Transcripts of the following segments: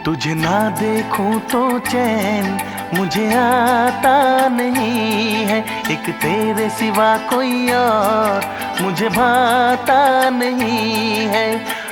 तुझे ना देखूं तो चैन मुझे आता नहीं है। एक तेरे सिवा कोई और मुझे भाता नहीं है।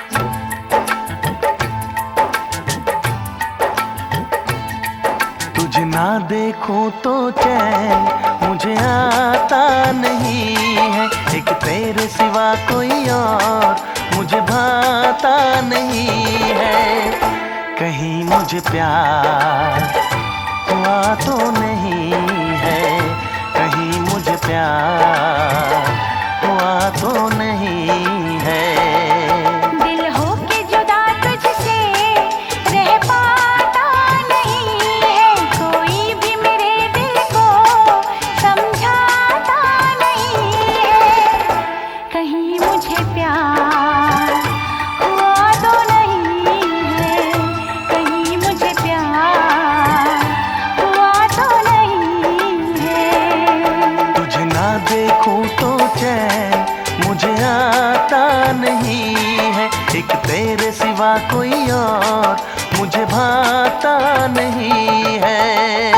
तुझे ना देखूं तो चैन मुझे आता नहीं है। एक तेरे सिवा कोई और मुझे भाता नहीं है। कहीं मुझे प्यार हुआ तो नहीं है। कहीं मुझे प्यार हुआ तो नहीं है। दिल होके जुदा तुझसे रह पाता नहीं है। कोई भी मेरे दिल को समझाता नहीं है। कहीं मुझे प्यार हुआ तो नहीं है। कहीं मुझे प्यार हुआ तो नहीं है। तुझे ना देखूं तो चैन मुझे आता नहीं है। एक तेरे सिवा कोई और मुझे भाता नहीं है।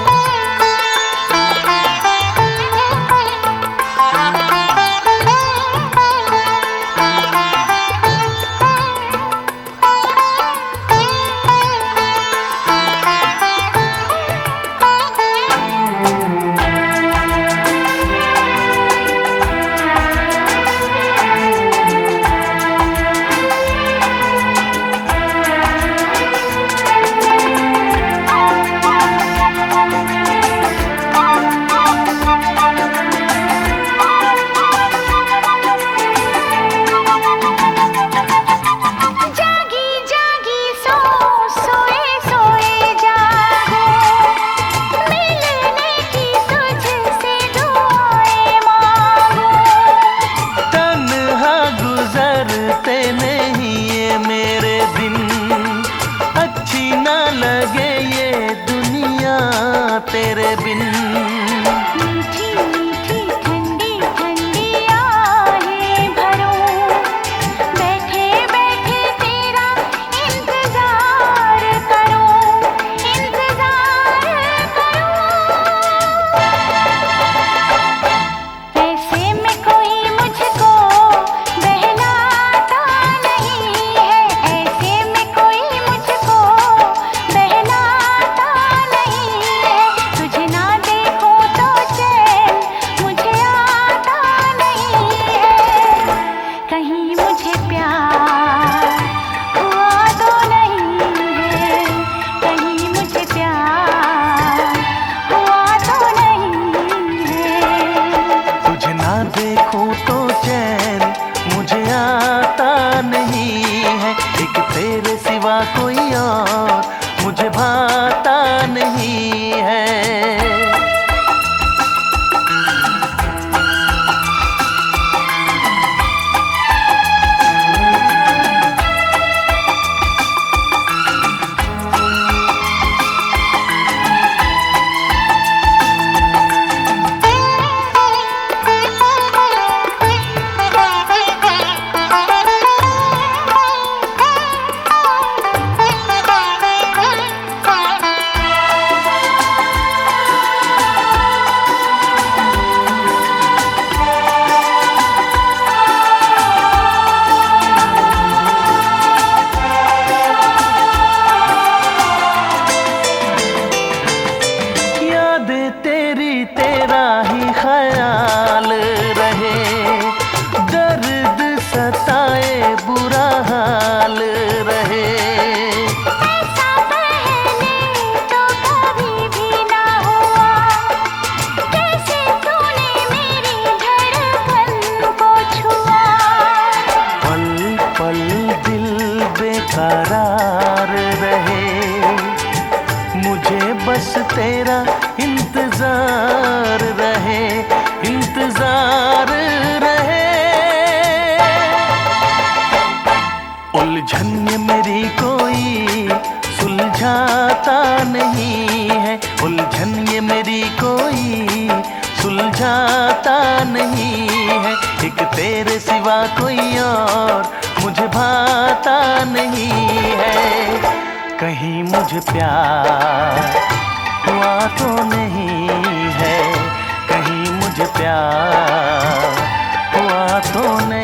लगे ये दुनिया तेरे बिन। मीठी मीठी ठंडी ठंडी आहें भरूं। बैठे बैठे तेरा इंतजार करूं। इंतजार करूं। ऐसे में कोई मुझको बहलाता नहीं है। ऐसे में कोई मुझको बहलाता नहीं है। तुझे ना देखूं तो चैन मुझे आता नहीं है। कहीं मुझे प्यार हुआ तो नहीं है। कहीं मुझे प्यार हुआ तो नहीं है। तुझे ना देखूं तो चैन मुझे आता नहीं है। एक तेरे सिवा कोई और मुझे भाता नहीं है। तेरा ही ख्याल रहे। दर्द सताए बुरा हाल रहे। ऐसा पहले तो कभी भी ना हुआ। कैसे तूने मेरी धड़कन को छुआ। पल पल दिल बेकरार रहे। मुझे बस तेरा इंतजार रहे। इंतजार रहे। उलझन ये मेरी कोई सुलझाता नहीं है। उलझन ये मेरी कोई सुलझाता नहीं है। एक तेरे सिवा कोई और मुझे भाता नहीं है। कहीं मुझे प्यार हुआ तो नहीं है, कहीं मुझे प्यार हुआ तो नहीं।